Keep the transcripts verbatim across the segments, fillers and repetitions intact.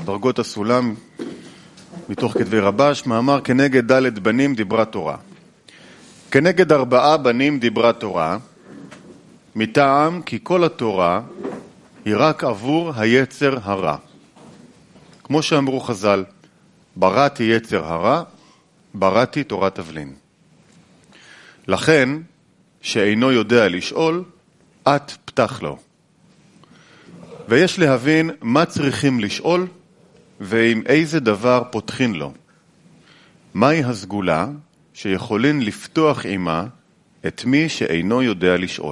דרגות הסולם מתוך כתבי רבש, מאמר כנגד ד' בנים דיברה תורה. כנגד ארבעה בנים דיברה תורה, מטעם כי כל התורה היא רק עבור היצר הרע. כמו שאמרו חז"ל, בראתי יצר הרע, בראתי תורת תבלין. לכן, שאינו יודע לשאול, את פתח לו. ויש להבין מה צריכים לשאול, ועם איזה דבר פותחין לו. מהי הסגולה שיכולין לפתוח עמה את מי שאינו יודע לשאול.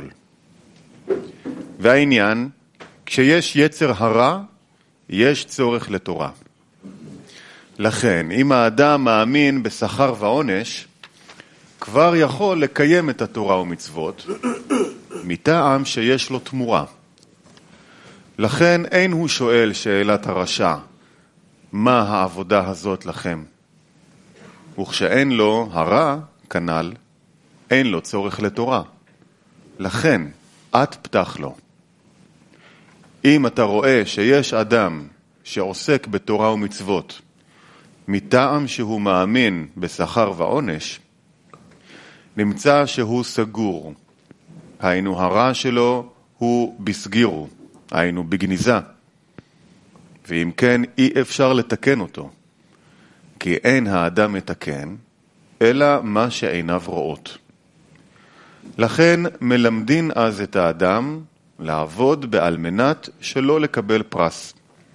והעניין, כשיש יצר הרע, יש צורך לתורה. לכן, אם האדם מאמין בשכר ועונש, כבר יכול לקיים את התורה ומצוות, מטעם שיש לו תמורה. לכן אין הוא שואל שאלת הרשע, מה העבודה הזאת לכם? וכשאין לו הרע, כנ"ל, אין לו צורך לתורה. לכן, את פתח לו. אם אתה רואה שיש אדם שעוסק בתורה ומצוות, מטעם שהוא מאמין בשכר ועונש, נמצא שהוא סגור. היינו הרע שלו הוא בסגירו, היינו בגניזה. ואם כן, אי אפשר לתקן אותו. כי אין האדם מתקן, אלא מה שעיניו רואות. לכן מלמדין אז את האדם לעבוד בעל מנת שלא לקבל פרס.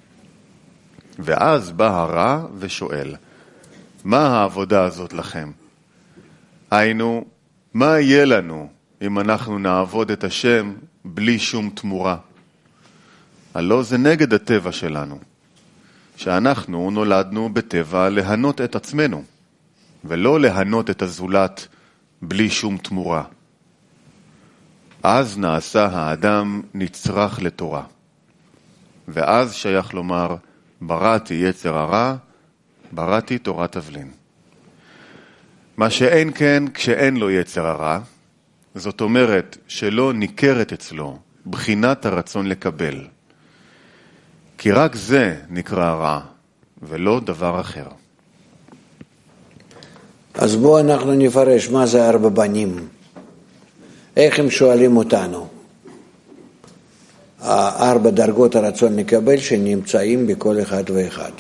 ואז בא הרע ושואל, מה העבודה הזאת לכם? היינו, מה יהיה לנו אם אנחנו נעבוד את השם בלי שום תמורה? הלא זה נגד הטבע שלנו, שאנחנו נולדנו בטבע להנות את עצמנו, ולא להנות את הזולת בלי שום תמורה. אז נעשה האדם נצרך לתורה. ואז שייך לומר, בראתי יצר הרע, בראתי תורת תבלין. מה שאין כן כשאין לו יצר הרע, זאת אומרת שלא ניכרת אצלו בחינת הרצון לקבל. כי רק זה נקרא רע, ולא דבר אחר. אז בואו אנחנו נפרש מה זה ארבע בנים. איך הם שואלים אותנו? ארבע דרגות הרצון לקבל שנמצאים בכל אחד ואחד.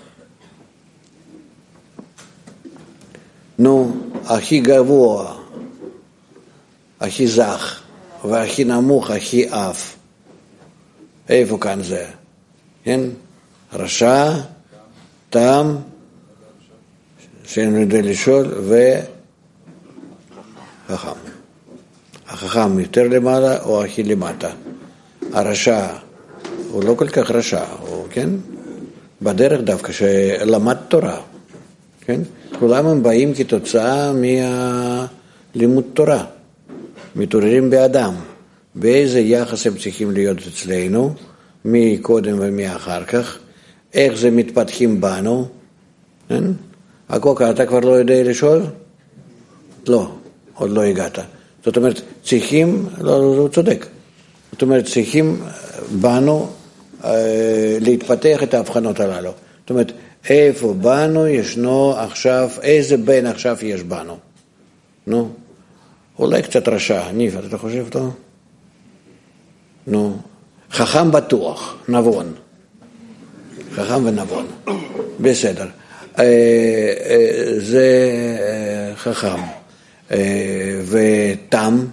נו, הכי גבוה, הכי זך, והכי נמוך, הכי אף. איפה כאן זה? כן? רשע, תם, שאין יודע לשאול, וחכם. החכם יותר למעלה או הכי למטה. הרשע הוא לא כל כך רשע, הוא, כן? בדרך דווקא שלמד תורה, כן? כולם הם באים כתוצאה מהלימוד תורה, מתעוררים באדם. באיזה יחס הם צריכים להיות אצלנו, מי קודם ומי אחר כך, איך זה מתפתחים בנו, כן? הקוקה, אתה כבר לא יודע לשאול? לא, עוד לא הגעת. זאת אומרת, צריכים, לא, הוא צודק. זאת אומרת, צריכים בנו אה, להתפתח את ההבחנות הללו. זאת אומרת, איפה בנו ישנו עכשיו, איזה בן עכשיו יש בנו? נו, אולי קצת רשע, ניף, אתה חושב אותו? נו, חכם בטוח, נבון. חכם ונבון. בסדר. אה, אה, זה אה, חכם. אה, ותם,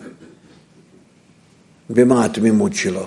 במה התמימות שלו?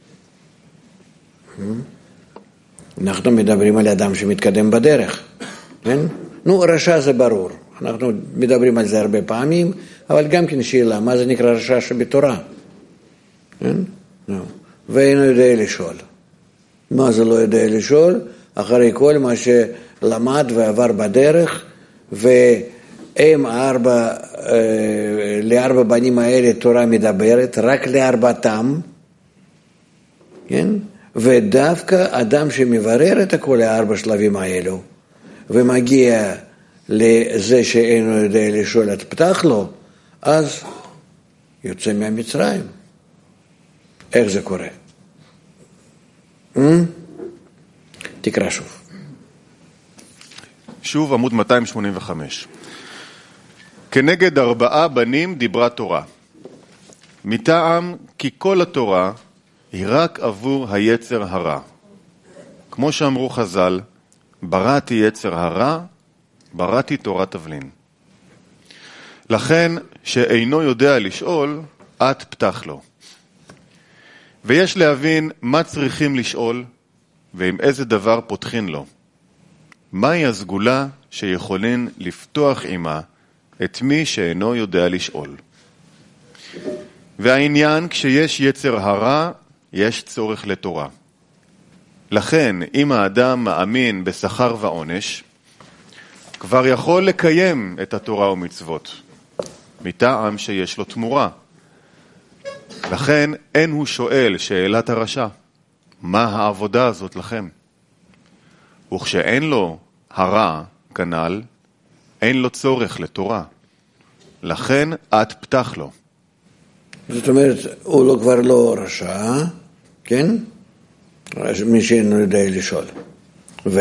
אנחנו מדברים על אדם שמתקדם בדרך, כן? נו, רשע זה ברור, אנחנו מדברים על זה הרבה פעמים, אבל גם כן שאלה, מה זה נקרא רשע שבתורה? כן? נו, ואינו יודע לשאול. מה זה לא יודע לשאול? אחרי כל מה שלמד ועבר בדרך, והם ארבע, אה, לארבע בנים האלה תורה מדברת, רק לארבעתם, כן? ודווקא אדם שמברר את כל הארבע שלבים האלו, ומגיע לזה שאינו יודע לשאול את פתח לו, אז יוצא מהמצרים. איך זה קורה? תקרא שוב. שוב עמוד מאתיים שמונים וחמש. כנגד ארבעה בנים דיברה תורה. מטעם כי כל התורה היא רק עבור היצר הרע. כמו שאמרו חז"ל, בראתי יצר הרע, בראתי תורת תבלין. לכן שאינו יודע לשאול, את פתח לו. ויש להבין מה צריכים לשאול, ועם איזה דבר פותחין לו. מהי הסגולה שיכולין לפתוח עמה את מי שאינו יודע לשאול. והעניין, כשיש יצר הרע, יש צורך לתורה. לכן, אם האדם מאמין בשכר ועונש, כבר יכול לקיים את התורה ומצוות, מטעם שיש לו תמורה. לכן, אין הוא שואל שאלת הרשע, מה העבודה הזאת לכם? וכשאין לו הרע כנל, אין לו צורך לתורה. לכן, את פתח לו. זאת אומרת, הוא לא כבר לא רשע, כן? מי שאינו יודע לשאול. ו?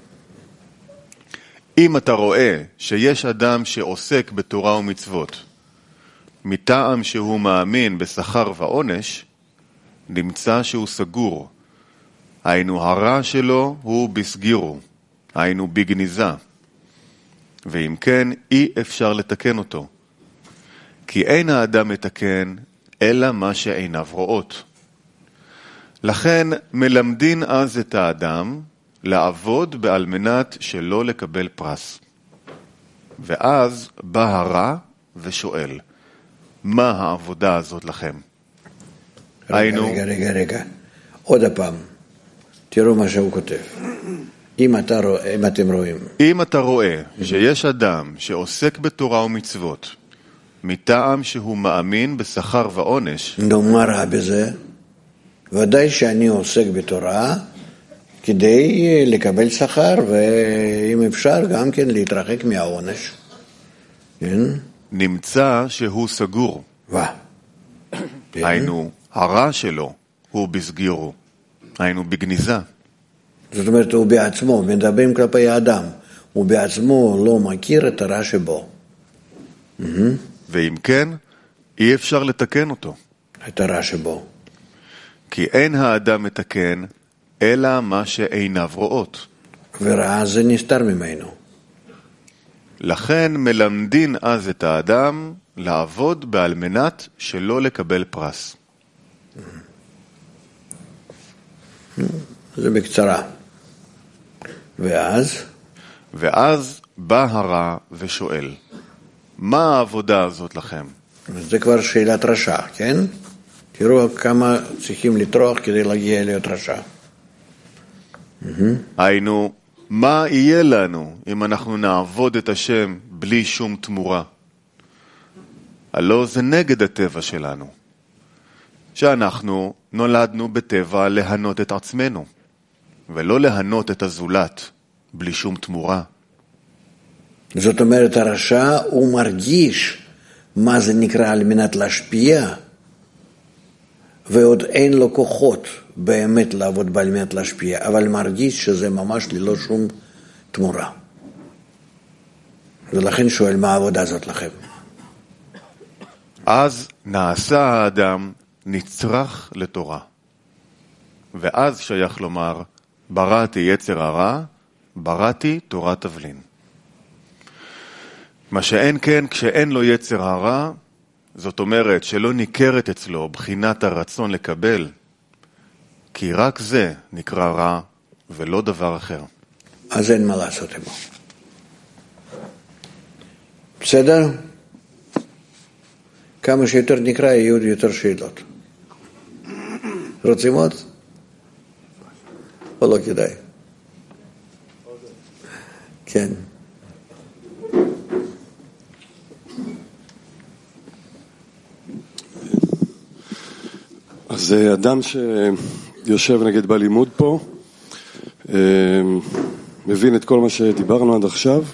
אם אתה רואה שיש אדם שעוסק בתורה ומצוות, מטעם שהוא מאמין בשכר ועונש, נמצא שהוא סגור. היינו הרע שלו הוא בסגירו, היינו בגניזה. ואם כן, אי אפשר לתקן אותו. כי אין האדם מתקן, אלא מה שעיניו רואות. לכן מלמדין אז את האדם לעבוד בעל מנת שלא לקבל פרס. ואז בא הרע ושואל, מה העבודה הזאת לכם? רגע, היינו... רגע, רגע, רגע. עוד הפעם, תראו מה שהוא כותב. אם, אתה רוא... אם אתם רואים. אם אתה רואה שיש אדם שעוסק בתורה ומצוות, מטעם שהוא מאמין בשכר ועונש. נו, מה רע בזה? ודאי שאני עוסק בתורה כדי לקבל שכר, ואם אפשר גם כן להתרחק מהעונש. כן? נמצא שהוא סגור. וואה. היינו, הרע שלו הוא בסגירו. היינו בגניזה. זאת אומרת, הוא בעצמו, מדברים כלפי האדם, הוא בעצמו לא מכיר את הרע שבו. ואם כן, אי אפשר לתקן אותו. את הרע שבו. כי אין האדם מתקן, אלא מה שעיניו רואות. ורע זה נסתר ממנו. לכן מלמדין אז את האדם לעבוד בעל מנת שלא לקבל פרס. זה בקצרה. ואז? ואז בא הרע ושואל, מה העבודה הזאת לכם? זה כבר שאלת רשע, כן? תראו כמה צריכים לטרוח כדי להגיע להיות רשע. היינו, מה יהיה לנו אם אנחנו נעבוד את השם בלי שום תמורה? הלא זה נגד הטבע שלנו. שאנחנו נולדנו בטבע להנות את עצמנו, ולא להנות את הזולת בלי שום תמורה. זאת אומרת, הרשע הוא מרגיש מה זה נקרא על מנת להשפיע, ועוד אין לו כוחות באמת לעבוד בעל מנת להשפיע, אבל מרגיש שזה ממש ללא שום תמורה. ולכן שואל, מה העבודה הזאת לכם? אז נעשה האדם נצרך לתורה. ואז שייך לומר, בראתי יצר הרע, בראתי תורת תבלין. מה שאין כן, כשאין לו יצר הרע, זאת אומרת שלא ניכרת אצלו בחינת הרצון לקבל, כי רק זה נקרא רע ולא דבר אחר. אז אין מה לעשות עמו. בסדר? כמה שיותר נקרא, יהיו יותר שאלות. רוצים עוד? או לא כדאי? כן. אז אדם שיושב נגד בלימוד פה, מבין את כל מה שדיברנו עד עכשיו,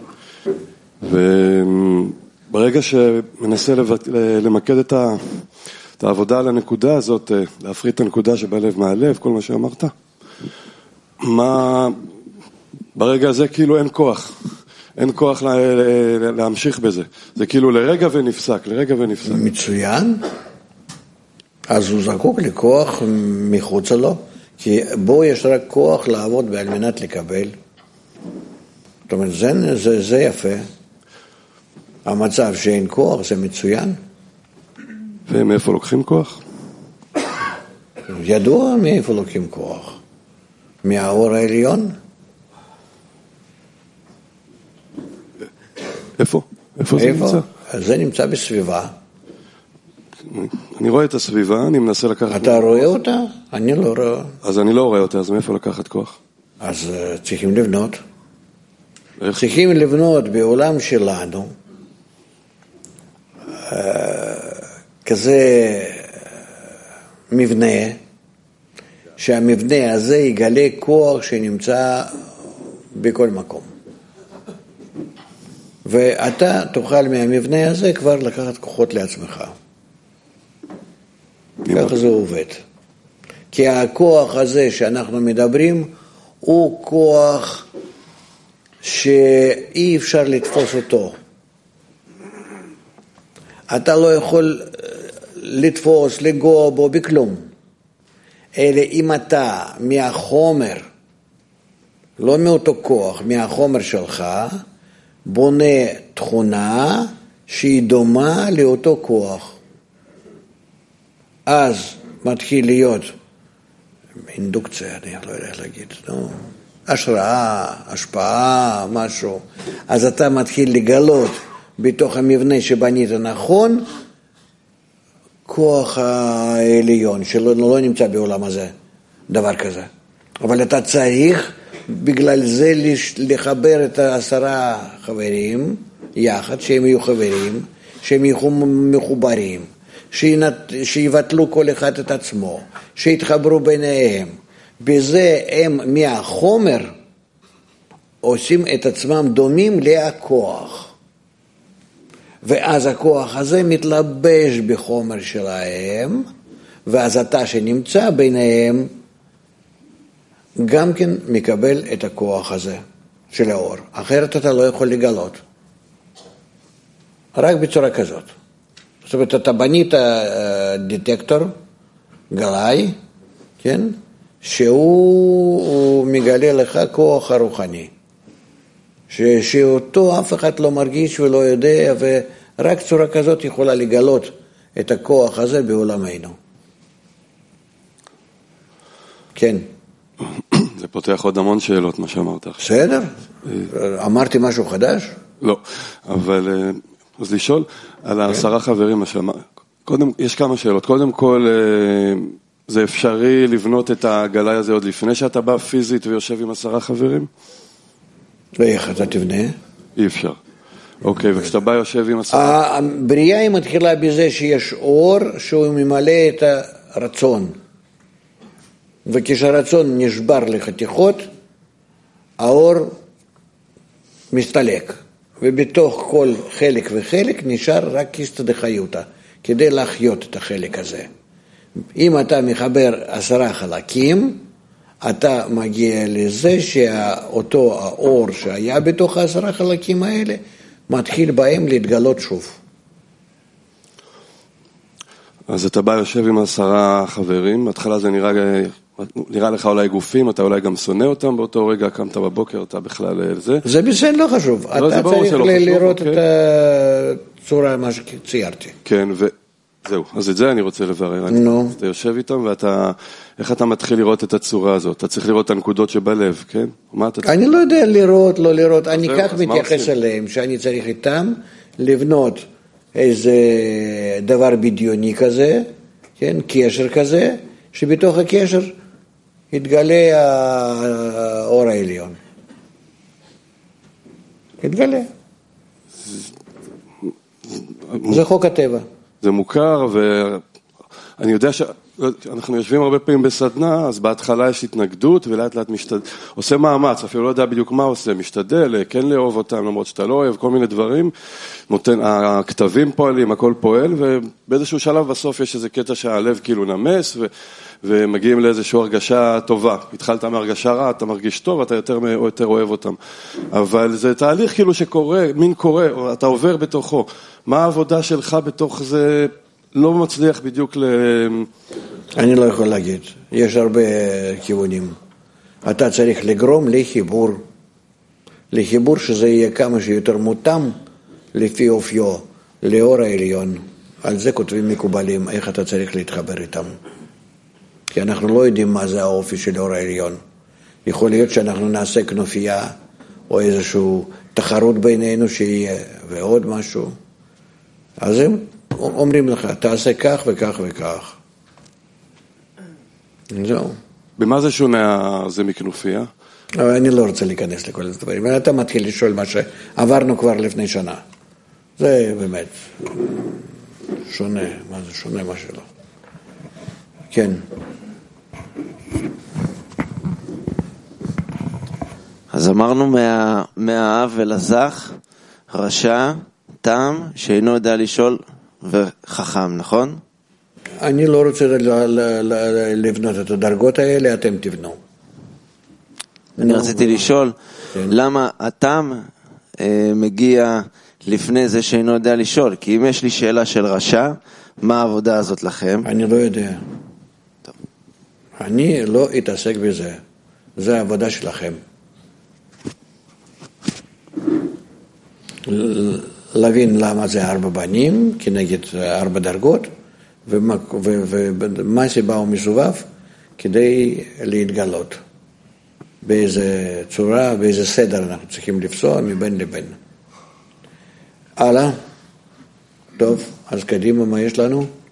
וברגע שמנסה למקד את העבודה על הנקודה הזאת, להפריד את הנקודה שבלב מהלב, כל מה שאמרת, מה, ברגע הזה כאילו אין כוח. אין כוח לה, להמשיך בזה. זה כאילו לרגע ונפסק, לרגע ונפסק. מצוין. אז הוא זקוק לכוח מחוצה לו, כי בו יש רק כוח לעבוד על מנת לקבל. זאת אומרת, זה, זה, זה יפה. המצב שאין כוח זה מצוין. ומאיפה לוקחים כוח? ידוע מאיפה לוקחים כוח. מהאור העליון. איפה? איפה זה נמצא? זה נמצא בסביבה. אני רואה את הסביבה, אני מנסה לקחת... אתה רואה אותה? אני לא רואה. אז אני לא רואה אותה, אז מאיפה לקחת כוח? אז צריכים לבנות. איך? צריכים לבנות בעולם שלנו כזה מבנה, שהמבנה הזה יגלה כוח שנמצא בכל מקום. ואתה תוכל מהמבנה הזה כבר לקחת כוחות לעצמך. ככה זה עובד. כי הכוח הזה שאנחנו מדברים הוא כוח שאי אפשר לתפוס אותו. אתה לא יכול לתפוס, לגוע בו בכלום. אלא אם אתה מהחומר, לא מאותו כוח, מהחומר שלך, בונה תכונה שהיא דומה לאותו כוח. אז מתחיל להיות אינדוקציה, אני לא יודע איך להגיד, לא? השראה, השפעה, משהו. אז אתה מתחיל לגלות בתוך המבנה שבנית נכון, כוח העליון, שלא לא נמצא בעולם הזה, דבר כזה. אבל אתה צריך בגלל זה לחבר את העשרה חברים יחד, שהם יהיו חברים, שהם יהיו מחוברים, שיבטלו כל אחד את עצמו, שיתחברו ביניהם. בזה הם מהחומר עושים את עצמם דומים לכוח. ואז הכוח הזה מתלבש בחומר שלהם, ואז אתה שנמצא ביניהם גם כן מקבל את הכוח הזה של האור. אחרת אתה לא יכול לגלות. רק בצורה כזאת. זאת אומרת, אתה בנית דטקטור, גלאי, כן? שהוא מגלה לך כוח הרוחני. ש, שאותו אף אחד לא מרגיש ולא יודע, ורק צורה כזאת יכולה לגלות את הכוח הזה בעולמנו. כן. זה פותח עוד המון שאלות, מה שאמרת. בסדר? אמרתי משהו חדש? לא, אבל אז לשאול על העשרה חברים, מה שאמר. קודם, יש כמה שאלות. קודם כל, זה אפשרי לבנות את הגלאי הזה עוד לפני שאתה בא פיזית ויושב עם עשרה חברים? ואיך אתה תבנה? אי אפשר. אוקיי, וכשאתה בא יושב עם עשרה... הבריאה היא מתחילה בזה שיש אור שהוא ממלא את הרצון. וכשהרצון נשבר לחתיכות, האור מסתלק. ובתוך כל חלק וחלק נשאר רק קיסטא דחיותא, כדי להחיות את החלק הזה. אם אתה מחבר עשרה חלקים, אתה מגיע לזה שאותו האור שהיה בתוך העשרה חלקים האלה, מתחיל בהם להתגלות שוב. אז אתה בא יושב עם עשרה חברים, בהתחלה זה נראה, נראה לך אולי גופים, אתה אולי גם שונא אותם באותו רגע, קמת בבוקר, אתה בכלל זה. זה בסדר, לא חשוב. לא, אתה צריך לא לראות חשוב, את אוקיי. הצורה, מה שציירתי. כן, וזהו. אז את זה אני רוצה לברר. נו. אתה יושב איתם ואתה, איך אתה מתחיל לראות את הצורה הזאת? אתה צריך לראות את הנקודות שבלב, כן? מה אתה... אני לא יודע לראות, לא לראות. אני כך מתייחס אליהם, שאני צריך איתם לבנות איזה דבר בדיוני כזה, כן? קשר כזה, שבתוך הקשר יתגלה האור העליון. יתגלה. זה חוק הטבע. זה מוכר, ואני יודע שאנחנו יושבים הרבה פעמים בסדנה, אז בהתחלה יש התנגדות, ולאט לאט משתדל, עושה מאמץ, אפילו לא יודע בדיוק מה עושה, משתדל, כן לאהוב אותם, למרות שאתה לא אוהב, כל מיני דברים, נותן, הכתבים פועלים, הכל פועל, ובאיזשהו שלב בסוף יש איזה קטע שהלב כאילו נמס, ומגיעים לאיזושהי הרגשה טובה. התחלת מהרגשה רע, אתה מרגיש טוב, אתה יותר, יותר אוהב אותם. אבל זה תהליך כאילו שקורה, מין קורה, אתה עובר בתוכו. מה העבודה שלך בתוך זה לא מצליח בדיוק ל... אני לא יכול להגיד, יש הרבה כיוונים. אתה צריך לגרום לחיבור, לחיבור שזה יהיה כמה שיותר מותאם לפי אופיו, לאור העליון. על זה כותבים מקובלים, איך אתה צריך להתחבר איתם. כי אנחנו לא יודעים מה זה האופי של אור העליון. יכול להיות שאנחנו נעשה כנופיה, או איזושהי תחרות בינינו שיהיה, ועוד משהו. אז הם אומרים לך, תעשה כך וכך וכך. זהו. במה זה שונה זה מכנופיה? אבל אני לא רוצה להיכנס לכל הדברים. אתה מתחיל לשאול מה שעברנו כבר לפני שנה. זה באמת שונה, מה זה שונה מה שלא. כן. אז אמרנו מה, מהאב ולזך, רשע, תם, שאינו יודע לשאול וחכם, נכון? אני לא רוצה לבנות את הדרגות האלה, אתם תבנו. אני רציתי לשאול, למה התם מגיע לפני זה שאינו יודע לשאול? כי אם יש לי שאלה של רשע, מה העבודה הזאת לכם? אני לא יודע. טוב. אני לא אתעסק בזה. זה העבודה שלכם. להבין למה זה ארבע בנים, כנגד ארבע דרגות, ומה, ו, ומה סיבה הוא מסובב, כדי להתגלות. באיזה צורה, באיזה סדר אנחנו צריכים לפסוע מבין לבין. הלאה. טוב, אז קדימה, מה יש לנו?